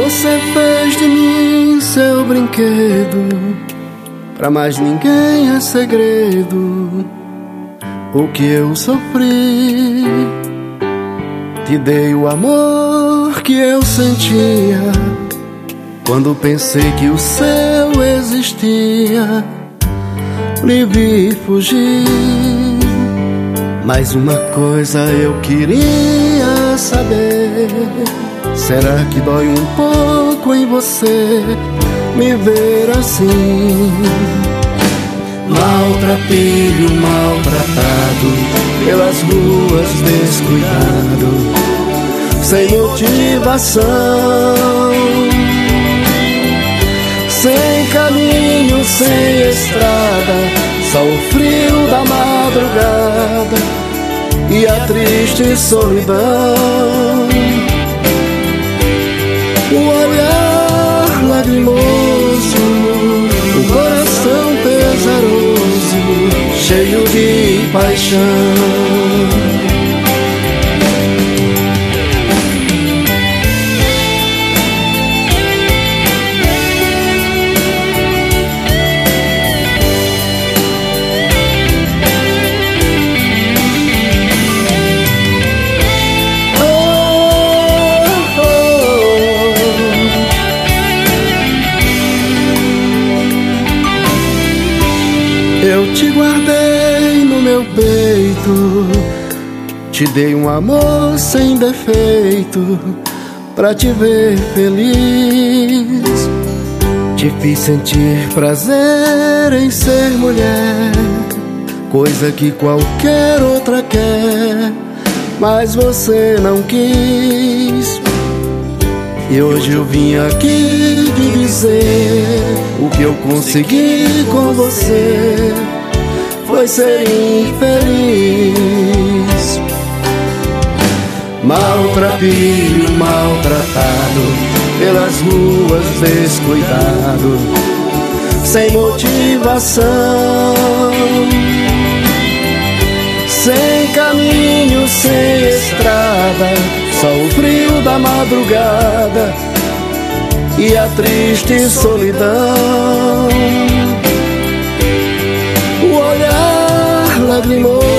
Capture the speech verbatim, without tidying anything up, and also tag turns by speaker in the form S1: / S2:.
S1: Você fez de mim seu brinquedo, pra mais ninguém é segredo o que eu sofri. Te dei o amor que eu sentia quando pensei que o céu existia. Lhe vi fugir, mas uma coisa eu queria saber: será que dói um pouco em você me ver assim? Maltrapilho, maltratado, pelas ruas descuidado, sem motivação, sem caminho, sem estrada, só o frio da madrugada e a triste solidão. O olhar lagrimoso, o coração pesaroso, cheio de paixão. Eu te guardei no meu peito, te dei um amor sem defeito, pra te ver feliz. Te fiz sentir prazer em ser mulher, coisa que qualquer outra quer, mas você não quis. E hoje eu vim aqui te dizer: o que eu consegui com você foi ser infeliz. Maltrapilho, maltratado, pelas ruas descuidado, sem motivação, sem caminho, sem estrada, só o frio da madrugada e a triste solidão. O olhar lagrimoso,